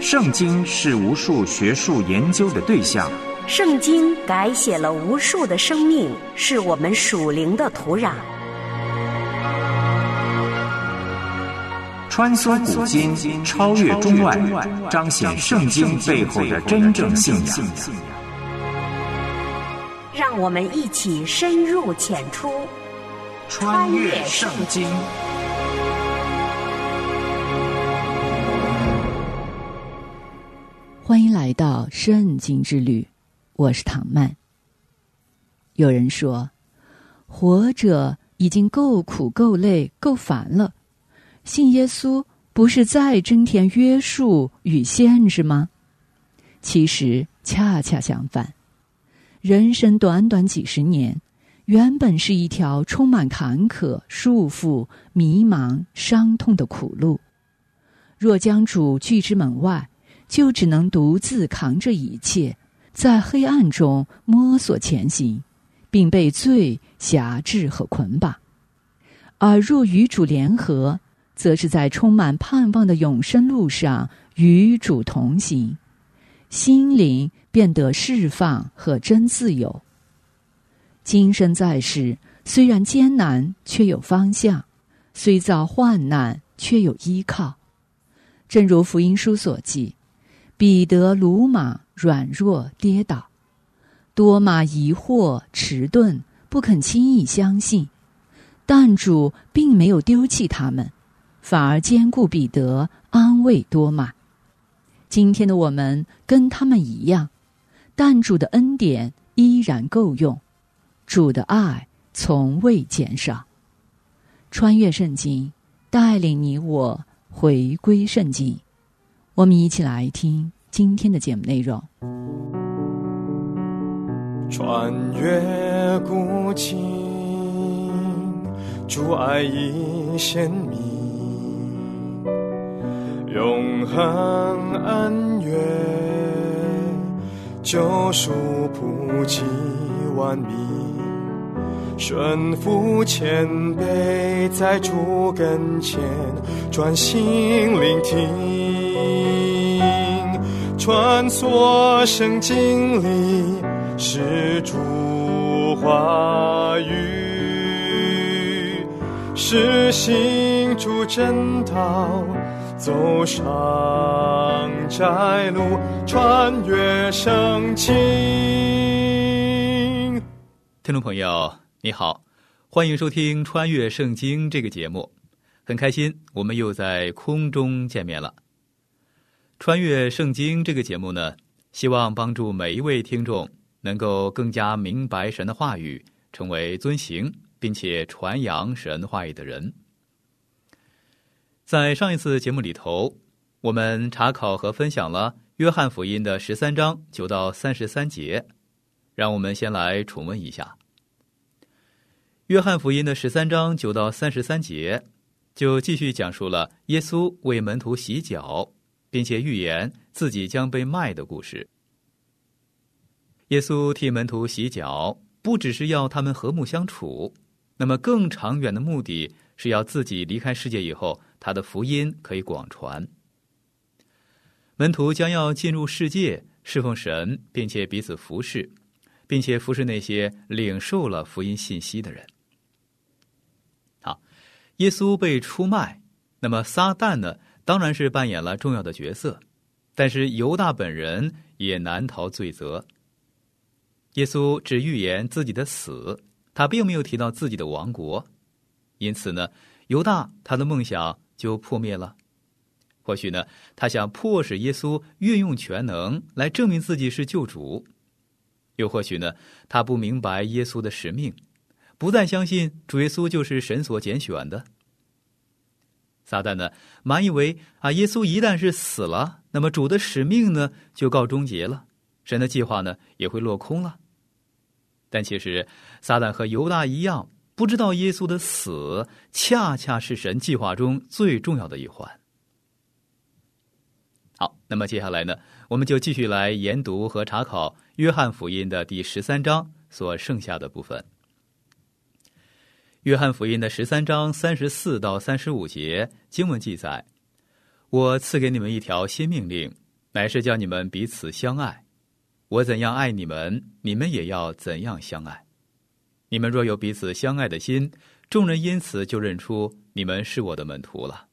圣经是无数学术研究的对象， 圣经改写了无数的生命，是我们属灵的土壤。 穿梭古今，超越中外，彰显圣经背后的真正信仰。 让我们一起深入浅出， 穿越圣经。 欢迎来到圣经之旅，我是唐曼。有人说，活着已经够苦够累够烦了，信耶稣不是再增添约束与限制吗？其实恰恰相反，人生短短几十年，原本是一条充满坎坷、束缚、迷茫、伤痛的苦路。若将主拒之门外，就只能独自扛着一切，在黑暗中摸索前行，并被罪辖制和捆绑。而若与主联合，则是在充满盼望的永生路上与主同行，心灵变得释放和真自由。今生在世，虽然艰难，却有方向；虽遭患难，却有依靠。正如福音书所记，彼得鲁莽软弱跌倒，多马疑惑迟钝，不肯轻易相信，但主并没有丢弃他们，反而坚固彼得，安慰多马。今天的我们跟他们一样，但主的恩典依然够用，主的爱从未减少。穿越圣经，带领你我回归圣经。我们一起来听今天的节目内容。 穿越古今，主爱已显明，永恒恩怨，救赎普及万民，顺服谦卑，在主跟前专心聆听，穿梭圣经里是主话语，是行主真道，走上窄路，穿越圣经。 听众朋友你好，欢迎收听穿越圣经这个节目，很开心我们又在空中见面了。穿越圣经这个节目呢，希望帮助每一位听众能够更加明白神的话语，成为遵行并且传扬神话语的人。在上一次节目里头，我们查考和分享了约翰福音的13章9到33节，让我们先来重温一下。约翰福音的13章9到33节就继续讲述了耶稣为门徒洗脚，并且预言自己将被卖的故事。耶稣替门徒洗脚，不只是要他们和睦相处，那么更长远的目的是要自己离开世界以后，他的福音可以广传。门徒将要进入世界，侍奉神，并且彼此服侍，并且服侍那些领受了福音信息的人。好，耶稣被出卖，那么撒旦呢，当然是扮演了重要的角色，但是犹大本人也难逃罪责。耶稣只预言自己的死，他并没有提到自己的亡国，因此呢，犹大他的梦想就破灭了。或许呢，他想迫使耶稣运用全能来证明自己是救主，又或许呢，他不明白耶稣的使命，不再相信主耶稣就是神所拣选的。撒旦呢，满以为耶稣一旦是死了，那么主的使命呢就告终结了，神的计划呢也会落空了。但其实撒旦和犹大一样，不知道耶稣的死恰恰是神计划中最重要的一环。好，那么接下来呢，我们就继续来研读和查考约翰福音的第13章所剩下的部分。约翰福音的13章34到35节经文记载，我赐给你们一条新命令， 乃是叫你们彼此相爱。我怎样爱你们，你们也要怎样相爱。你们若有彼此相爱的心，众人因此就认出你们是我的门徒了。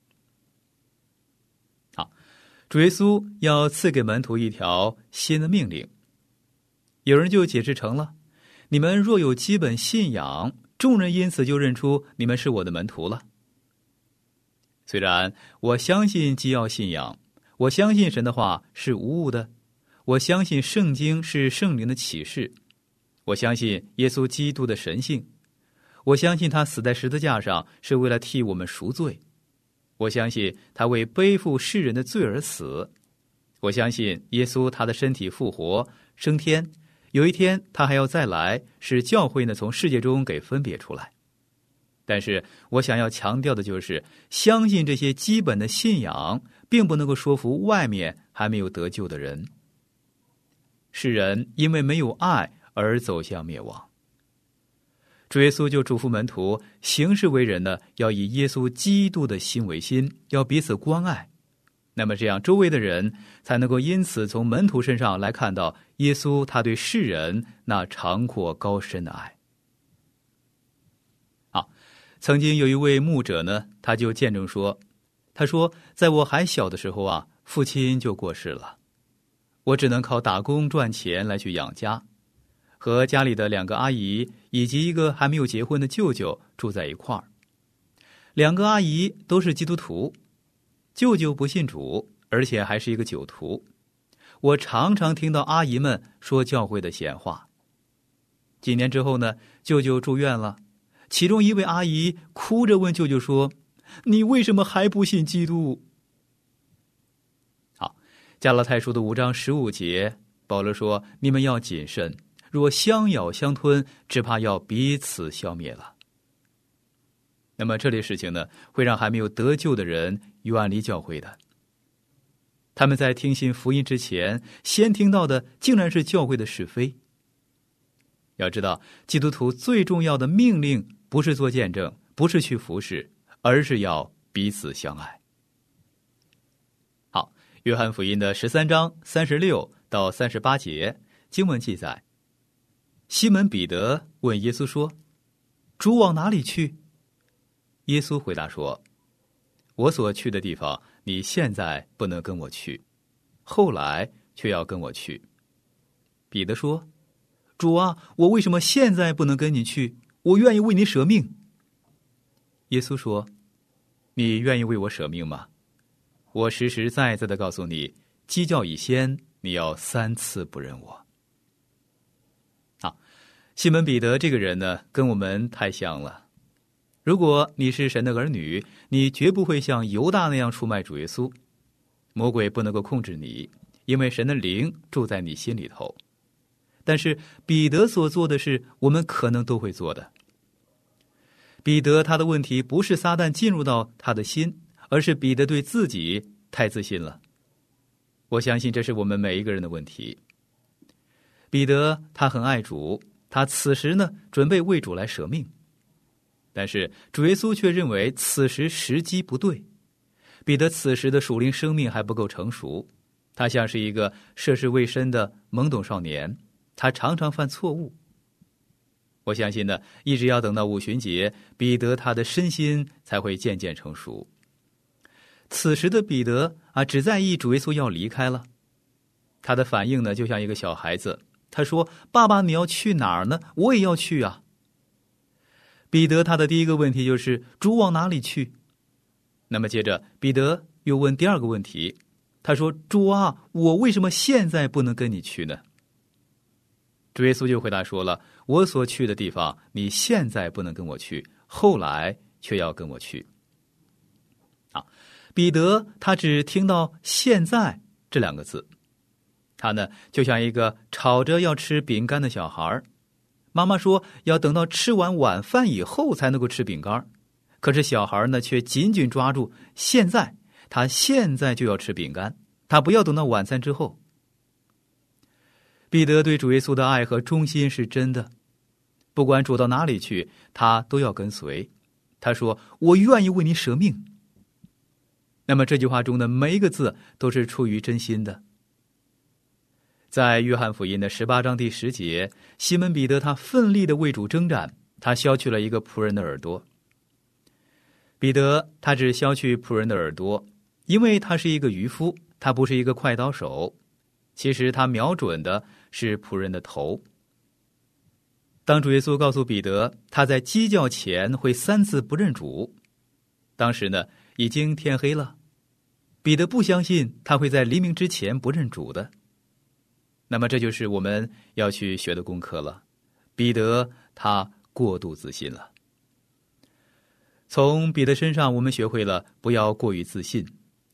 好，主耶稣要赐给门徒一条新的命令。有人就解释成了，你们若有基本信仰，众人因此就认出你们是我的门徒了。虽然我相信基要信仰，我相信神的话是无误的，我相信圣经是圣灵的启示，我相信耶稣基督的神性，我相信他死在十字架上是为了替我们赎罪，我相信他为背负世人的罪而死，我相信耶稣他的身体复活升天，有一天他还要再来，使教会呢从世界中给分别出来。但是我想要强调的就是，相信这些基本的信仰并不能够说服外面还没有得救的人。世人因为没有爱而走向灭亡。主耶稣就嘱咐门徒，行事为人呢，要以耶稣基督的心为心，要彼此关爱。那么这样周围的人才能够因此从门徒身上来看到耶稣他对世人那长阔高深的爱。曾经有一位牧者呢，他就见证说，他说在我还小的时候啊，父亲就过世了，我只能靠打工赚钱来去养家，和家里的2个阿姨以及一个还没有结婚的舅舅住在一块儿。2个阿姨都是基督徒，舅舅不信主，而且还是一个酒徒。我常常听到阿姨们说教会的闲话。几年之后呢，舅舅住院了，其中一位阿姨哭着问舅舅说，你为什么还不信基督？好，加拉太书的5章15节，保罗说，你们要谨慎，若相咬相吞，只怕要彼此消灭了。那么这类事情呢，会让还没有得救的人远离教会的。他们在听信福音之前，先听到的竟然是教会的是非。要知道，基督徒最重要的命令不是做见证，不是去服侍，而是要彼此相爱。好，约翰福音的13章36到38节经文记载，西门彼得问耶稣说，主往哪里去？耶稣回答说，我所去的地方，你现在不能跟我去，后来却要跟我去。彼得说，主啊，我为什么现在不能跟你去？我愿意为你舍命。耶稣说，你愿意为我舍命吗？我实实在在的告诉你，鸡叫以先，你要3次不认我。好，西门彼得这个人呢，跟我们太像了。如果你是神的儿女，你绝不会像犹大那样出卖主耶稣。魔鬼不能够控制你，因为神的灵住在你心里头。但是彼得所做的事，我们可能都会做的。彼得他的问题不是撒旦进入到他的心，而是彼得对自己太自信了。我相信这是我们每一个人的问题。彼得他很爱主，他此时呢准备为主来舍命，但是主耶稣却认为此时时机不对。彼得此时的属灵生命还不够成熟，他像是一个涉世未深的懵懂少年，他常常犯错误。我相信呢，一直要等到五旬节，彼得他的身心才会渐渐成熟。此时的彼得只在意主耶稣要离开了，他的反应呢就像一个小孩子，他说，爸爸你要去哪儿呢？我也要去啊。彼得他的第一个问题就是主往哪里去？那么接着彼得又问第二个问题，他说，主啊，我为什么现在不能跟你去呢？主耶稣就回答说了，我所去的地方，你现在不能跟我去，后来却要跟我去。彼得他只听到现在这2个字，他呢就像一个吵着要吃饼干的小孩，妈妈说要等到吃完晚饭以后才能够吃饼干，可是小孩呢却紧紧抓住现在，他现在就要吃饼干，他不要等到晚餐之后。彼得对主耶稣的爱和忠心是真的，不管主到哪里去，他都要跟随。他说，我愿意为你舍命。那么这句话中的每一个字都是出于真心的， 在约翰福音的18章第10节，西门彼得他奋力地为主征战，他削去了一个仆人的耳朵。彼得他只削去仆人的耳朵，因为他是一个渔夫，他不是一个快刀手。其实他瞄准的是仆人的头。当主耶稣告诉彼得他在鸡叫前会3次不认主，当时呢已经天黑了，彼得不相信他会在黎明之前不认主的。那么这就是我们要去学的功课了。彼得他过度自信了。从彼得身上我们学会了不要过于自信。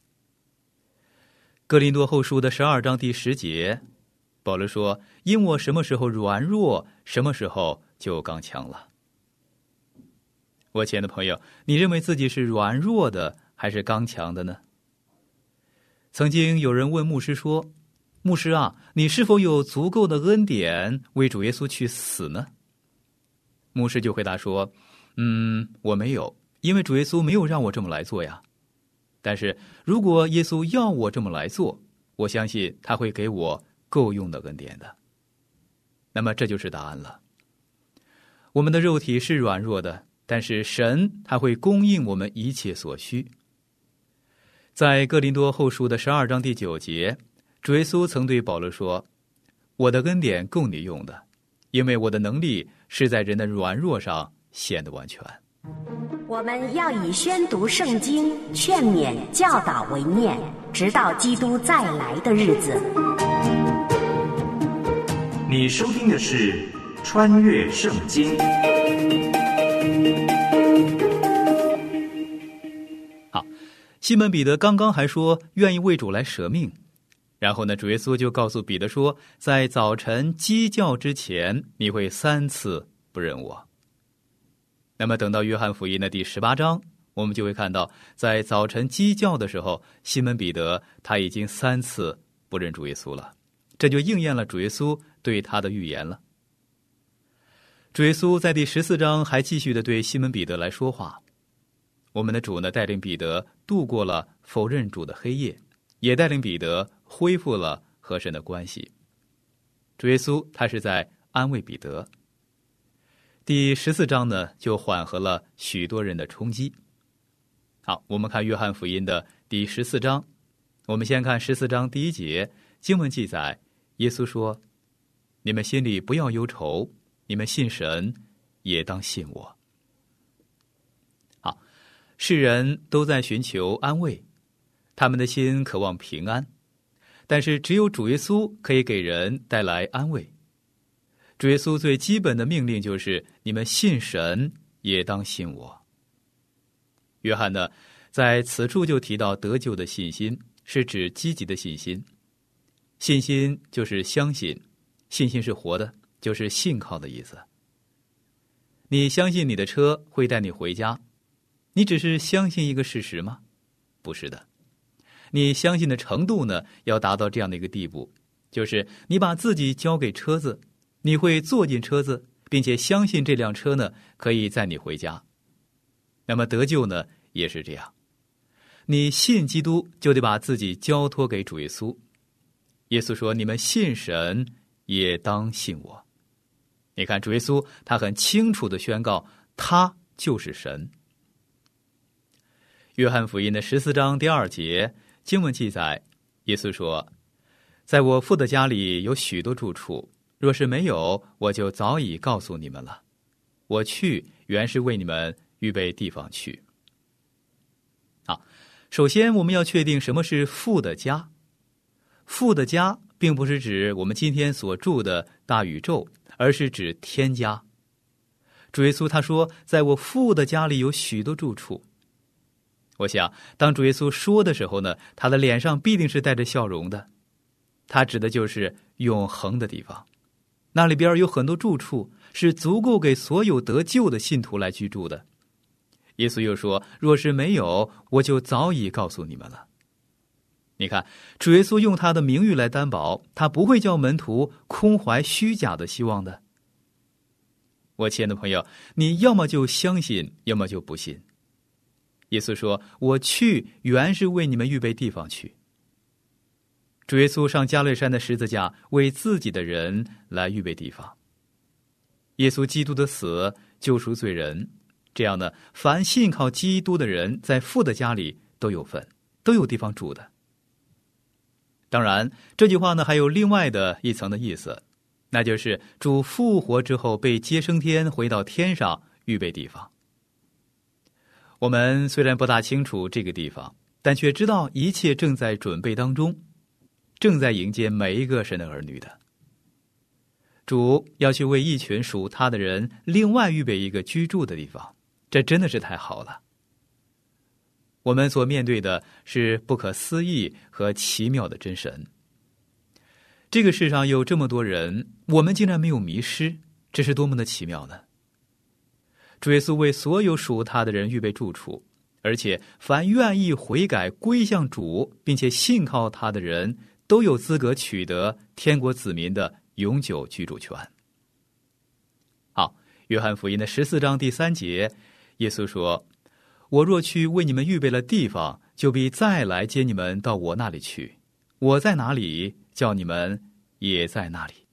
哥林多后书的12章第10节，保罗说，因我什么时候软弱，什么时候就刚强了。我亲爱的朋友，你认为自己是软弱的还是刚强的呢？曾经有人问牧师说，牧师啊，你是否有足够的恩典为主耶稣去死呢？牧师就回答说，我没有，因为主耶稣没有让我这么来做呀。但是如果耶稣要我这么来做，我相信他会给我够用的恩典的。那么这就是答案了。我们的肉体是软弱的，但是神他会供应我们一切所需。在哥林多后书的12章第9节，主耶稣曾对保罗说，我的恩典够你用的，因为我的能力是在人的软弱上显得完全。 我们要以宣读圣经、劝勉、教导为念，直到基督再来的日子。 你收听的是穿越圣经。 好，西门彼得刚刚还说愿意为主来舍命，然后呢，主耶稣就告诉彼得说，在早晨鸡叫之前，你会3次不认我。那么等到约翰福音的第18章，我们就会看到，在早晨鸡叫的时候，西门彼得他已经3次不认主耶稣了，这就应验了主耶稣对他的预言了。主耶稣在第14章还继续的对西门彼得来说话。我们的主呢，带领彼得度过了否认主的黑夜，也带领彼得恢复了和神的关系。主耶稣他是在安慰彼得。第14章呢，就缓和了许多人的冲击。好，我们看约翰福音的第14章，我们先看14章第1节，经文记载，耶稣说，你们心里不要忧愁，你们信神，也当信我。好，世人都在寻求安慰，他们的心渴望平安，但是只有主耶稣可以给人带来安慰。主耶稣最基本的命令就是你们信神，也当信我。约翰呢，在此处就提到得救的信心，是指积极的信心。信心就是相信，信心是活的，就是信靠的意思。你相信你的车会带你回家，你只是相信一个事实吗？不是的。你相信的程度呢，要达到这样的一个地步，就是你把自己交给车子，你会坐进车子，并且相信这辆车呢可以载你回家。那么得救呢也是这样，你信基督就得把自己交托给主耶稣。耶稣说，你们信神，也当信我。你看主耶稣他很清楚地宣告，他就是神。约翰福音的14章第2节，经文记载，耶稣说，在我父的家里有许多住处，若是没有，我就早已告诉你们了。我去，原是为你们预备地方去。好，首先我们要确定什么是父的家。父的家并不是指我们今天所住的大宇宙，而是指天家。主耶稣他说，在我父的家里有许多住处。我想当主耶稣说的时候呢，他的脸上必定是带着笑容的。他指的就是永恒的地方，那里边有很多住处，是足够给所有得救的信徒来居住的。耶稣又说，若是没有，我就早已告诉你们了。你看，主耶稣用他的名誉来担保，他不会叫门徒空怀虚假的希望的。我亲爱的朋友，你要么就相信，要么就不信。耶稣说，我去，原是为你们预备地方去。 主耶稣上加略山的十字架，为自己的人来预备地方。耶稣基督的死救赎罪人，这样呢，凡信靠基督的人，在父的家里都有份，都有地方住的。当然，这句话呢还有另外的一层的意思，那就是主复活之后被接升天，回到天上预备地方。我们虽然不大清楚这个地方，但却知道一切正在准备当中，正在迎接每一个神的儿女的。主要去为一群属他的人另外预备一个居住的地方，这真的是太好了。我们所面对的是不可思议和奇妙的真神。这个世上有这么多人，我们竟然没有迷失，这是多么的奇妙呢？主耶稣为所有属他的人预备住处，而且凡愿意悔改归向主并且信靠他的人，都有资格取得天国子民的永久居住权。好，约翰福音的14章第3节，耶稣说，我若去为你们预备了地方，就必再来接你们到我那里去。我在哪里，叫你们也在那里。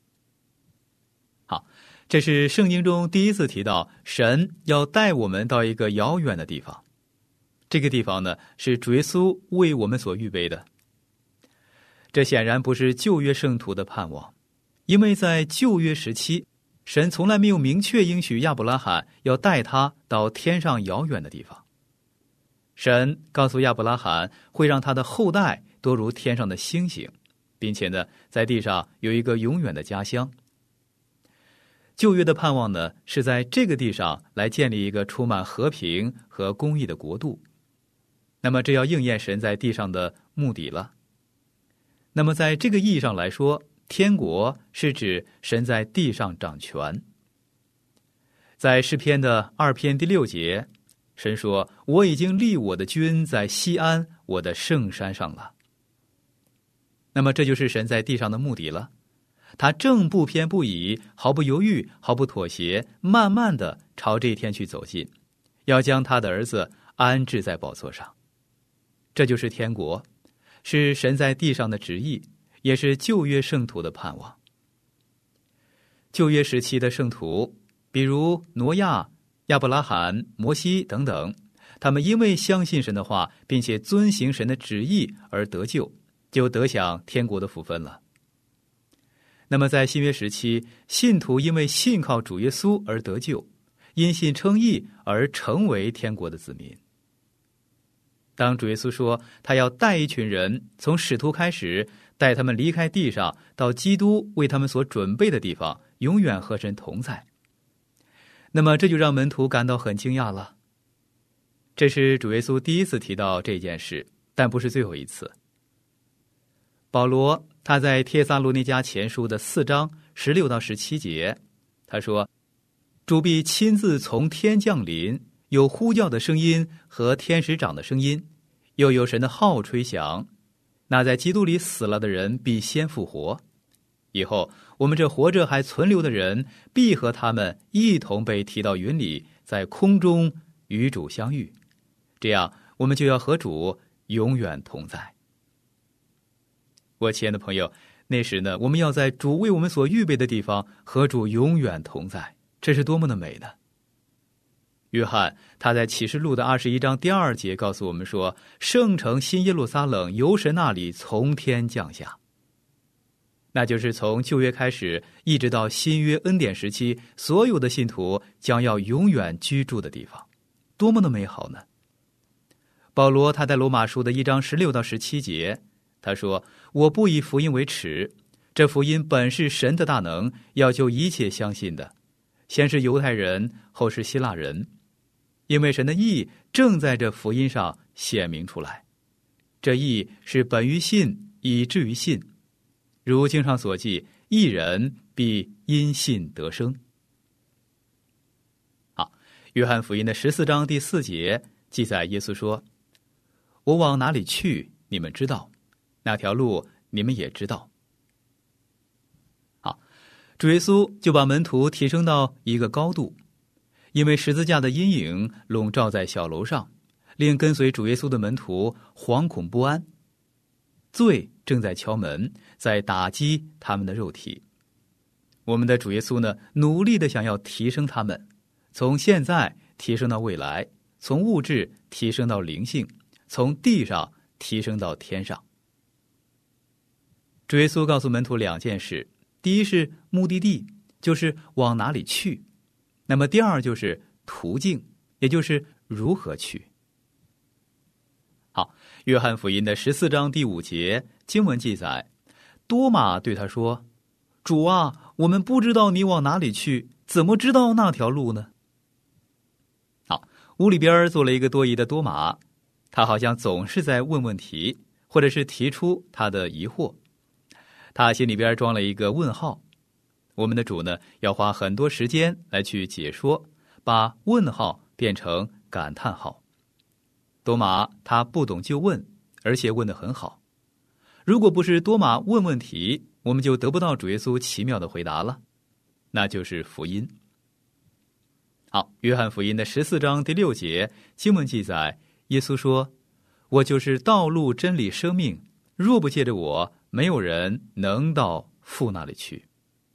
好，这是圣经中第一次提到神要带我们到一个遥远的地方。这个地方呢，是主耶稣为我们所预备的。这显然不是旧约圣徒的盼望，因为在旧约时期，神从来没有明确应许亚伯拉罕要带他到天上遥远的地方。神告诉亚伯拉罕会让他的后代多如天上的星星，并且呢，在地上有一个永远的家乡。旧约的盼望呢，是在这个地上来建立一个充满和平和公义的国度。那么这要应验神在地上的目的了。那么在这个意义上来说，天国是指神在地上掌权。在诗篇的2篇第6节，神说，我已经立我的君在西安，我的圣山上了。那么这就是神在地上的目的了。他正不偏不倚，毫不犹豫，毫不妥协，慢慢的朝这一天去走近，要将他的儿子安置在宝座上。这就是天国，是神在地上的旨意，也是旧约圣徒的盼望。旧约时期的圣徒，比如挪亚、亚伯拉罕、摩西等等，他们因为相信神的话，并且遵行神的旨意而得救，就得享天国的福分了。那么在新约时期，信徒因为信靠主耶稣而得救，因信称义而成为天国的子民。当主耶稣说他要带一群人从使徒开始，带他们离开地上，到基督为他们所准备的地方，永远和神同在，那么这就让门徒感到很惊讶了。这是主耶稣第一次提到这件事，但不是最后一次。保罗他在帖撒罗尼迦前书的4章16到17节，他说，主必亲自从天降临，有呼叫的声音和天使长的声音，又有神的号吹响，那在基督里死了的人必先复活。以后我们这活着还存留的人，必和他们一同被提到云里，在空中与主相遇，这样我们就要和主永远同在。我亲爱的朋友，那时呢，我们要在主为我们所预备的地方和主永远同在，这是多么的美呢？约翰他在启示录的21章第2节告诉我们说，圣城新耶路撒冷由神那里从天降下，那就是从旧约开始一直到新约恩典时期，所有的信徒将要永远居住的地方，多么的美好呢？保罗他在罗马书的1章16到17节，他说，我不以福音为耻，这福音本是神的大能，要救一切相信的，先是犹太人，后是希腊人，因为神的义正在这福音上显明出来。这义是本于信，以至于信。如经上所记，义人必因信得生。好，约翰福音的14章第4节记载，耶稣说，我往哪里去，你们知道，那条路你们也知道。好，主耶稣就把门徒提升到一个高度，因为十字架的阴影笼罩在小楼上，令跟随主耶稣的门徒惶恐不安。 罪正在敲门，在打击他们的肉体。我们的主耶稣呢，努力的想要提升他们，从现在提升到未来，从物质提升到灵性，从地上提升到天上。主耶稣告诉门徒2件事，第一是目的地，就是往哪里去；那么第二就是途径，也就是如何去。好，约翰福音的14章第5节经文记载，多马对他说：主啊，我们不知道你往哪里去，怎么知道那条路呢？好，屋里边坐了一个多疑的多马，他好像总是在问问题，或者是提出他的疑惑，他心里边装了一个问号。我们的主呢，要花很多时间来去解说，把问号变成感叹号。多马他不懂就问，而且问得很好。如果不是多马问问题，我们就得不到主耶稣奇妙的回答了，那就是福音。好，约翰福音的14章第6节经文记载，耶稣说：我就是道路真理生命，若不借着我，没有人能到父那里去。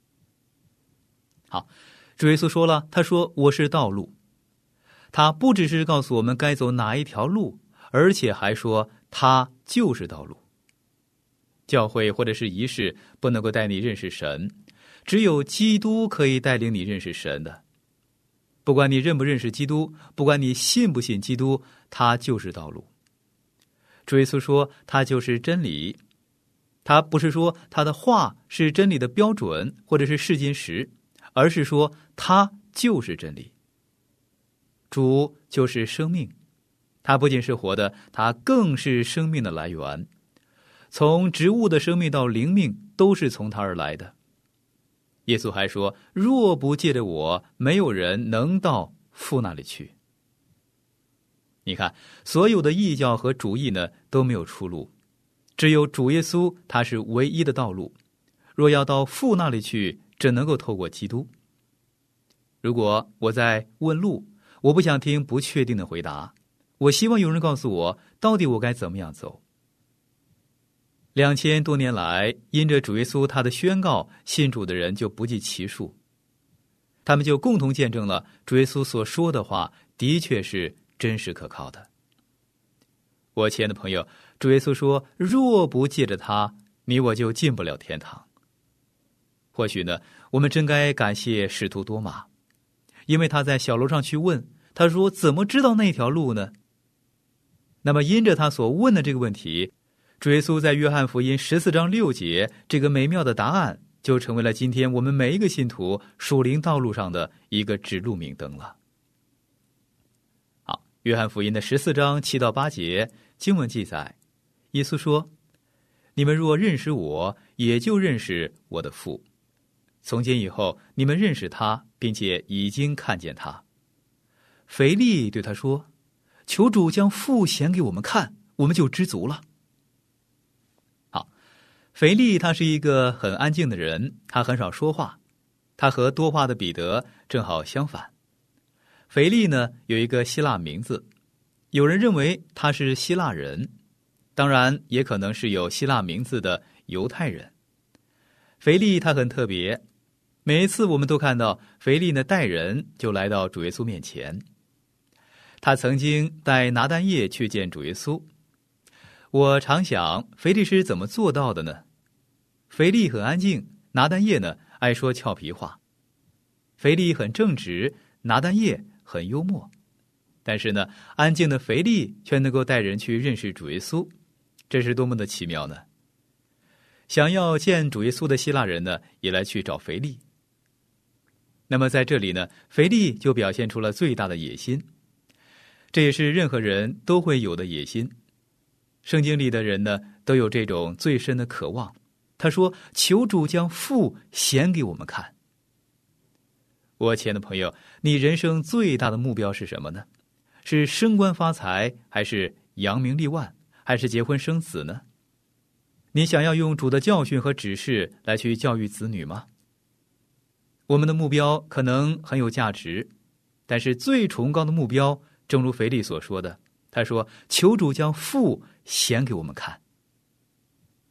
好，主耶稣说了，他说我是道路。他不只是告诉我们该走哪一条路，而且还说他就是道路。教会或者是仪式不能够带你认识神，只有基督可以带领你认识神的。不管你认不认识基督，不管你信不信基督，他就是道路。主耶稣说他就是真理，他不是说他的话是真理的标准或者是试金石，而是说他就是真理。主就是生命，他不仅是活的，他更是生命的来源。从植物的生命到灵命，都是从他而来的。耶稣还说，若不借着我，没有人能到父那里去。你看，所有的异教和主义呢，都没有出路，只有主耶稣，他是唯一的道路。若要到父那里去，只能够透过基督。如果我在问路，我不想听不确定的回答，我希望有人告诉我，到底我该怎么样走。2000多年来，因着主耶稣他的宣告，信主的人就不计其数。他们就共同见证了主耶稣所说的话的确是真实可靠的。我亲爱的朋友，主耶稣说，若不借着他，你我就进不了天堂。或许呢，我们真该感谢使徒多马，因为他在小楼上去问，他说怎么知道那条路呢？那么因着他所问的这个问题，主耶稣在约翰福音14章6节这个美妙的答案，就成为了今天我们每一个信徒属灵道路上的一个指路明灯了。好，约翰福音的14章7到8节经文记载，耶稣说：你们若认识我，也就认识我的父。从今以后，你们认识他，并且已经看见他。腓利对他说：求主将父显给我们看，我们就知足了。好，腓利他是一个很安静的人，他很少说话，他和多话的彼得正好相反。腓利呢，有一个希腊名字，有人认为他是希腊人，当然也可能是有希腊名字的犹太人。腓利他很特别，每一次我们都看到腓利呢带人就来到主耶稣面前。他曾经带拿但业去见主耶稣。我常想，腓利是怎么做到的呢？腓利很安静，拿但业呢爱说俏皮话。腓利很正直，拿但业很幽默。但是呢，安静的腓利却能够带人去认识主耶稣，这是多么的奇妙呢？想要见主耶稣的希腊人呢，也来去找腓利。那么在这里呢，腓利就表现出了最大的野心，这也是任何人都会有的野心。圣经里的人呢，都有这种最深的渴望。他说：求主将父显给我们看。我亲爱的朋友，你人生最大的目标是什么呢？是升官发财，还是扬名立万，还是结婚生子呢？你想要用主的教训和指示来去教育子女吗？我们的目标可能很有价值，但是最崇高的目标，正如腓利所说的，他说：求主将父显给我们看。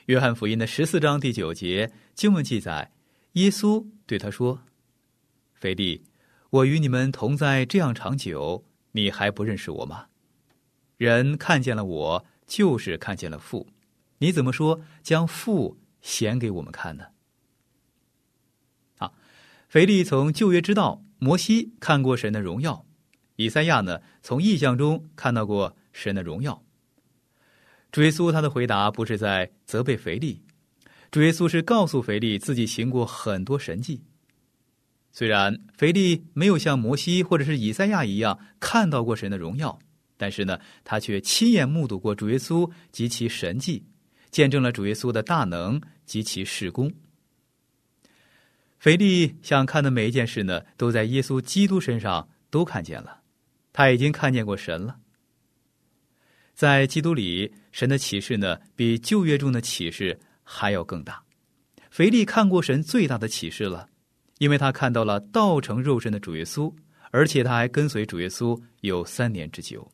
约翰福音的14章第9节经文记载，耶稣对他说：腓利，我与你们同在这样长久，你还不认识我吗？人看见了我，就是看见了父，你怎么说将父显给我们看呢？腓利从旧约知道摩西看过神的荣耀，以赛亚呢从异象中看到过神的荣耀。主耶稣他的回答不是在责备腓利，主耶稣是告诉腓利自己行过很多神迹。虽然腓利没有像摩西或者是以赛亚一样看到过神的荣耀，但是呢，他却亲眼目睹过主耶稣及其神迹，见证了主耶稣的大能及其事工。腓利想看的每一件事呢，都在耶稣基督身上都看见了，他已经看见过神了。在基督里，神的启示呢，比旧约中的启示还要更大。腓利看过神最大的启示了，因为他看到了道成肉身的主耶稣，而且他还跟随主耶稣有3年之久。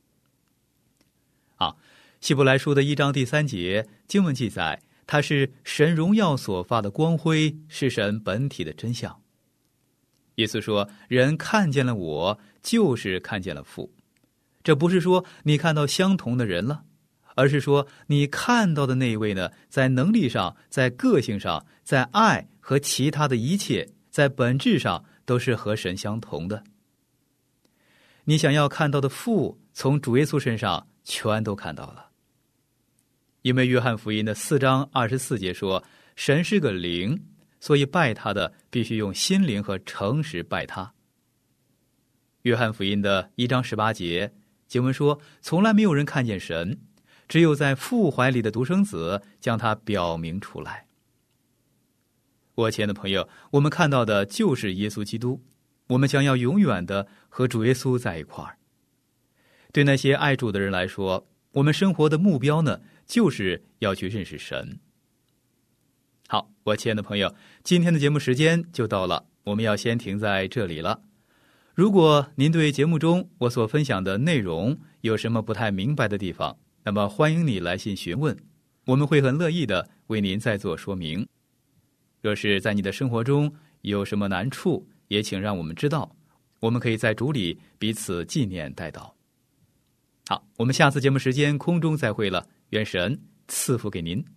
希伯来书的1章第3节经文记载，他是神荣耀所发的光辉，是神本体的真相。耶稣说，人看见了我，就是看见了父。这不是说你看到相同的人了，而是说你看到的那一位呢，在能力上，在个性上，在爱和其他的一切，在本质上都是和神相同的。你想要看到的父，从主耶稣身上全都看到了。因为约翰福音的4章24节说，神是个灵，所以拜他的必须用心灵和诚实拜他。约翰福音的1章18节经文说，从来没有人看见神，只有在父怀里的独生子将他表明出来。我亲爱的朋友，我们看到的就是耶稣基督，我们将要永远的和主耶稣在一块儿。对那些爱主的人来说，我们生活的目标呢，就是要去认识神。好，我亲爱的朋友，今天的节目时间就到了，我们要先停在这里了。如果您对节目中我所分享的内容有什么不太明白的地方，那么欢迎你来信询问，我们会很乐意的为您再做说明。若是在你的生活中有什么难处，也请让我们知道，我们可以在主里彼此纪念代祷。好，我们下次节目时间空中再会了，愿神赐福给您。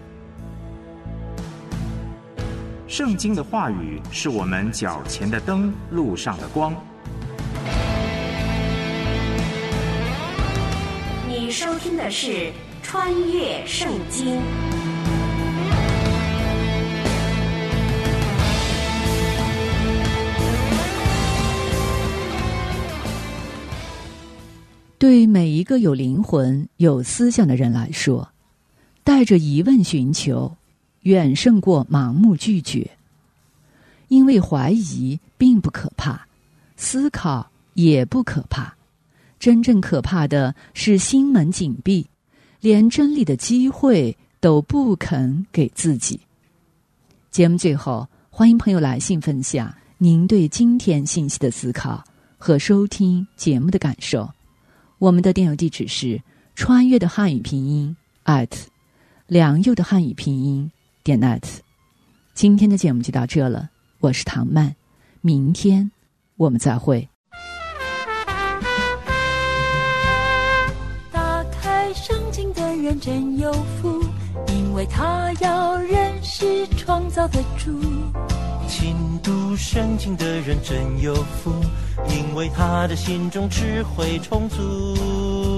圣经的话语是我们脚前的灯，路上的光。 你收听的是《穿越圣经》。 对每一个有灵魂、有思想的人来说，带着疑问寻求，远胜过盲目拒绝。因为怀疑并不可怕，思考也不可怕，真正可怕的是心门紧闭，连真理的机会都不肯给自己。节目最后，欢迎朋友来信分享您对今天信息的思考和收听节目的感受。我们的电邮地址是穿越的汉语拼音良佑的汉语拼音.net。今天的节目就到这了，我是唐曼，明天我们再会。 打开圣经的人真有福，因为他要认识创造的主。 勤读圣经的人真有福，因为他的心中智慧充足。